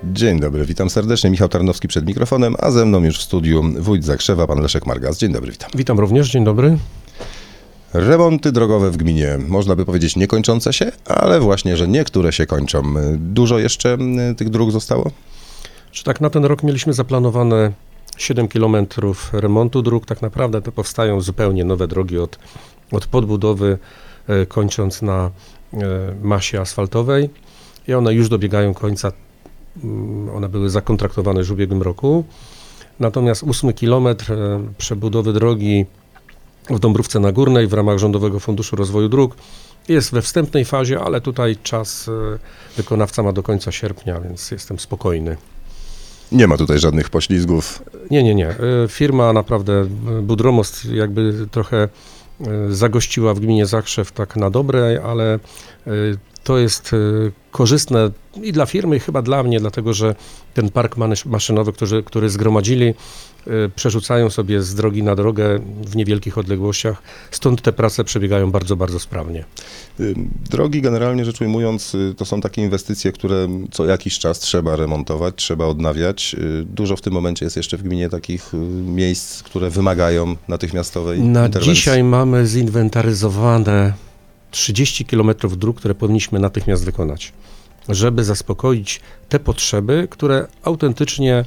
Dzień dobry, witam serdecznie. Michał Tarnowski przed mikrofonem, a ze mną już w studiu wójt Zakrzewa, pan Leszek Margas. Dzień dobry, witam. Witam również, dzień dobry. Remonty drogowe w gminie, można by powiedzieć niekończące się, ale właśnie, że niektóre się kończą. Dużo jeszcze tych dróg zostało? Czy tak na ten rok mieliśmy zaplanowane 7 kilometrów remontu dróg. Tak naprawdę to powstają zupełnie nowe drogi od podbudowy, kończąc na masie asfaltowej i one już dobiegają końca. One były zakontraktowane już w ubiegłym roku. Natomiast 8 kilometr przebudowy drogi w Dąbrówce Nagórnej w ramach Rządowego Funduszu Rozwoju Dróg jest we wstępnej fazie, ale tutaj czas wykonawca ma do końca sierpnia, więc jestem spokojny. Nie ma tutaj żadnych poślizgów. Nie. Firma naprawdę, Budromost jakby trochę zagościła w gminie Zakrzew tak na dobre, ale to jest korzystne i dla firmy, i chyba dla mnie, dlatego że ten park maszynowy, który zgromadzili, przerzucają sobie z drogi na drogę w niewielkich odległościach, stąd te prace przebiegają bardzo, bardzo sprawnie. Drogi generalnie rzecz ujmując to są takie inwestycje, które co jakiś czas trzeba remontować, trzeba odnawiać. Dużo w tym momencie jest jeszcze w gminie takich miejsc, które wymagają natychmiastowej interwencji. Dzisiaj mamy zinwentaryzowane 30 km dróg, które powinniśmy natychmiast wykonać, żeby zaspokoić te potrzeby, które autentycznie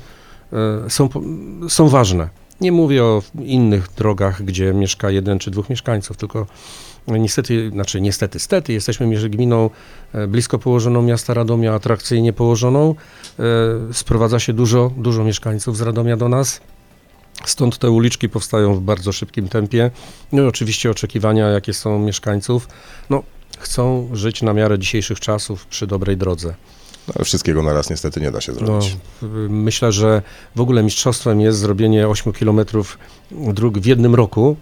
są ważne. Nie mówię o innych drogach, gdzie mieszka 1 czy 2 mieszkańców, tylko niestety, jesteśmy gminą blisko położoną miasta Radomia, atrakcyjnie położoną. Sprowadza się dużo mieszkańców z Radomia do nas. Stąd te uliczki powstają w bardzo szybkim tempie. No i oczywiście oczekiwania, jakie są mieszkańców, chcą żyć na miarę dzisiejszych czasów przy dobrej drodze. Ale wszystkiego na raz niestety nie da się zrobić. Myślę, że w ogóle mistrzostwem jest zrobienie 8 kilometrów dróg w jednym roku.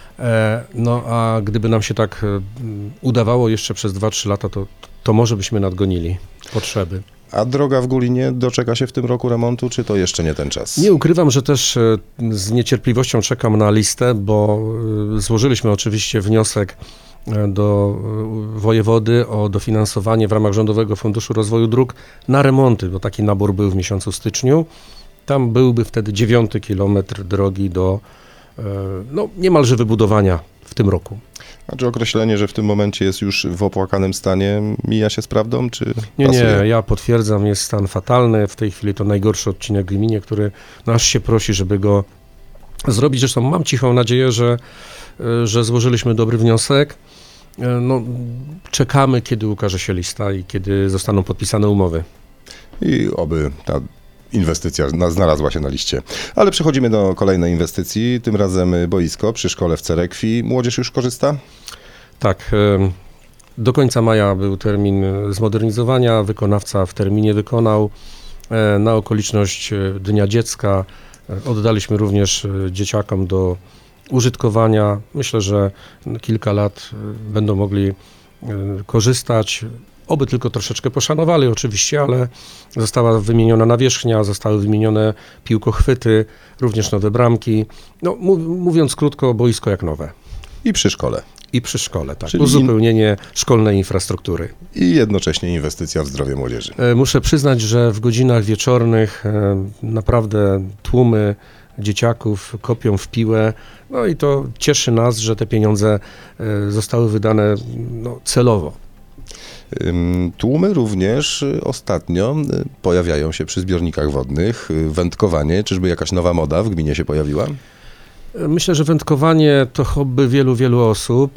A gdyby nam się tak udawało jeszcze przez 2-3 lata, to może byśmy nadgonili potrzeby. A droga w Gulinie doczeka się w tym roku remontu, czy to jeszcze nie ten czas? Nie ukrywam, że też z niecierpliwością czekam na listę, bo złożyliśmy oczywiście wniosek do wojewody o dofinansowanie w ramach Rządowego Funduszu Rozwoju Dróg na remonty, bo taki nabór był w miesiącu styczniu. Tam byłby wtedy 9 kilometr drogi do niemalże wybudowania w tym roku. A czy określenie, że w tym momencie jest już w opłakanym stanie, mija się z prawdą, czy Nie, pasuje? ja potwierdzam, jest stan fatalny. W tej chwili to najgorszy odcinek w gminie, który aż się prosi, żeby go zrobić. Zresztą mam cichą nadzieję, że złożyliśmy dobry wniosek. Czekamy, kiedy ukaże się lista i kiedy zostaną podpisane umowy. I oby ta inwestycja znalazła się na liście. Ale przechodzimy do kolejnej inwestycji, tym razem boisko przy szkole w Cerekwi. Młodzież już korzysta? Tak, do końca maja był termin zmodernizowania, wykonawca w terminie wykonał. Na okoliczność Dnia Dziecka oddaliśmy również dzieciakom do użytkowania. Myślę, że kilka lat będą mogli korzystać. Oby tylko troszeczkę poszanowali oczywiście, ale została wymieniona nawierzchnia, zostały wymienione piłkochwyty, również nowe bramki. Mówiąc krótko, boisko jak nowe. I przy szkole. I przy szkole, tak. Czyli uzupełnienie szkolnej infrastruktury. I jednocześnie inwestycja w zdrowie młodzieży. Muszę przyznać, że w godzinach wieczornych naprawdę tłumy dzieciaków kopią w piłę. I to cieszy nas, że te pieniądze zostały wydane celowo. Tłumy również ostatnio pojawiają się przy zbiornikach wodnych. Wędkowanie, czyżby jakaś nowa moda w gminie się pojawiła? Myślę, że wędkowanie to hobby wielu osób.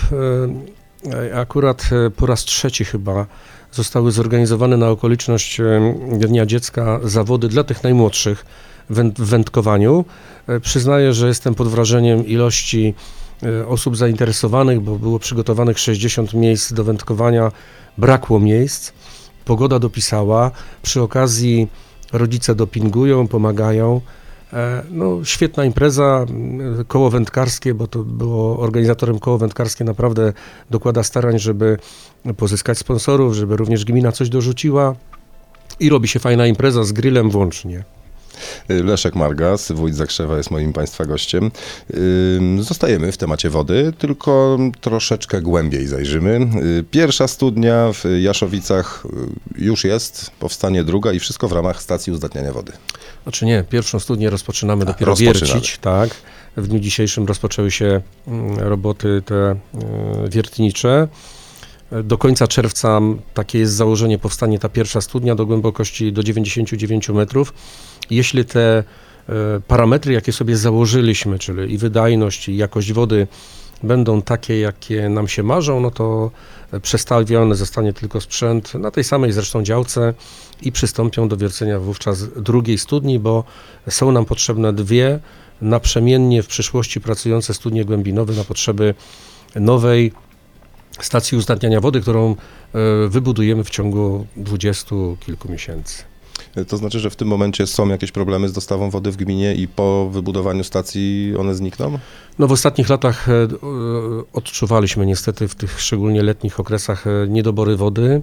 Akurat po raz 3 chyba zostały zorganizowane na okoliczność Dnia Dziecka zawody dla tych najmłodszych w wędkowaniu. Przyznaję, że jestem pod wrażeniem ilości osób zainteresowanych, bo było przygotowanych 60 miejsc do wędkowania. Brakło miejsc, pogoda dopisała, przy okazji rodzice dopingują, pomagają. Świetna impreza, koło wędkarskie, bo to było organizatorem koło wędkarskie, naprawdę dokłada starań, żeby pozyskać sponsorów, żeby również gmina coś dorzuciła i robi się fajna impreza z grillem włącznie. Leszek Margas, wójt Zakrzewa, jest moim Państwa gościem. Zostajemy w temacie wody, tylko troszeczkę głębiej zajrzymy. Pierwsza studnia w Jaszowicach już jest, powstanie druga i wszystko w ramach stacji uzdatniania wody. Znaczy nie, pierwszą studnię rozpoczynamy dopiero rozpoczynamy. wiercić, tak. W dniu dzisiejszym rozpoczęły się roboty te wiertnicze. Do końca czerwca takie jest założenie, powstanie ta pierwsza studnia do głębokości do 99 metrów. Jeśli te parametry, jakie sobie założyliśmy, czyli i wydajność, i jakość wody będą takie, jakie nam się marzą, no to przestawiony zostanie tylko sprzęt na tej samej zresztą działce i przystąpią do wiercenia wówczas drugiej studni, bo są nam potrzebne dwie naprzemiennie w przyszłości pracujące studnie głębinowe na potrzeby nowej stacji uzdatniania wody, którą wybudujemy w ciągu 20 kilku miesięcy. To znaczy, że w tym momencie są jakieś problemy z dostawą wody w gminie i po wybudowaniu stacji one znikną? No w ostatnich latach odczuwaliśmy niestety w tych szczególnie letnich okresach niedobory wody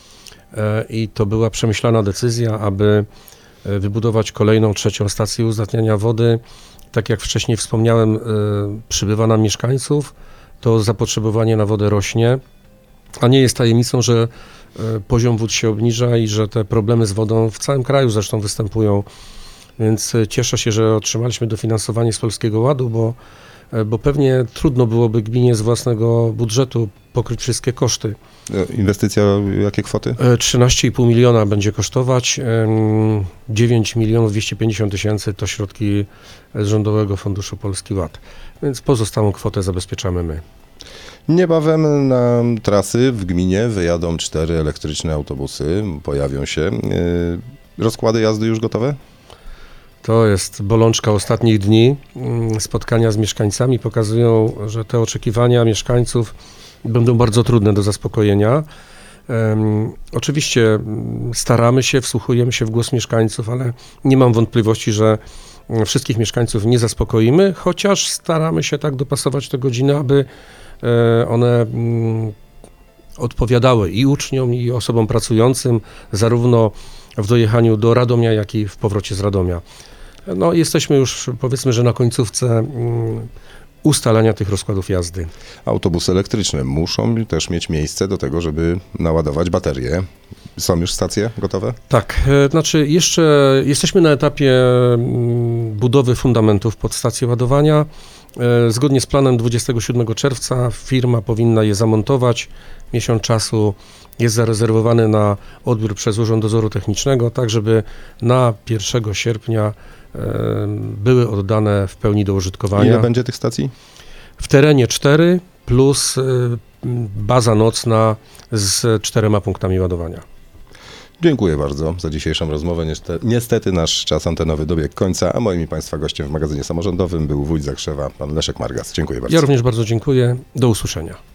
i to była przemyślana decyzja, aby wybudować kolejną, trzecią stację uzdatniania wody. Tak jak wcześniej wspomniałem, przybywa nam mieszkańców, to zapotrzebowanie na wodę rośnie, a nie jest tajemnicą, że poziom wód się obniża i że te problemy z wodą w całym kraju zresztą występują. Więc cieszę się, że otrzymaliśmy dofinansowanie z Polskiego Ładu, bo pewnie trudno byłoby gminie z własnego budżetu pokryć wszystkie koszty. Inwestycja, jakie kwoty? 13,5 miliona będzie kosztować, 9 milionów 250 tysięcy to środki z Rządowego Funduszu Polski Ład, więc pozostałą kwotę zabezpieczamy my. Niebawem na trasy w gminie wyjadą 4 elektryczne autobusy, pojawią się. Rozkłady jazdy już gotowe? To jest bolączka ostatnich dni. Spotkania z mieszkańcami pokazują, że te oczekiwania mieszkańców będą bardzo trudne do zaspokojenia. Oczywiście staramy się, wsłuchujemy się w głos mieszkańców, ale nie mam wątpliwości, że wszystkich mieszkańców nie zaspokoimy, chociaż staramy się tak dopasować te godziny, aby one odpowiadały i uczniom, i osobom pracującym, zarówno w dojechaniu do Radomia, jak i w powrocie z Radomia. No, jesteśmy już, powiedzmy, że na końcówce ustalania tych rozkładów jazdy. Autobusy elektryczne muszą też mieć miejsce do tego, żeby naładować baterie. Są już stacje gotowe? Tak, znaczy jeszcze jesteśmy na etapie budowy fundamentów pod stację ładowania. Zgodnie z planem 27 czerwca firma powinna je zamontować. Miesiąc czasu jest zarezerwowany na odbiór przez Urząd Dozoru Technicznego, tak żeby na 1 sierpnia były oddane w pełni do użytkowania. Ile będzie tych stacji? W terenie 4 plus baza nocna z 4 punktami ładowania. Dziękuję bardzo za dzisiejszą rozmowę. Niestety nasz czas antenowy dobiegł końca, a moim i Państwa gościem w magazynie samorządowym był wójt Zakrzewa, pan Leszek Margas. Dziękuję bardzo. Ja również bardzo dziękuję. Do usłyszenia.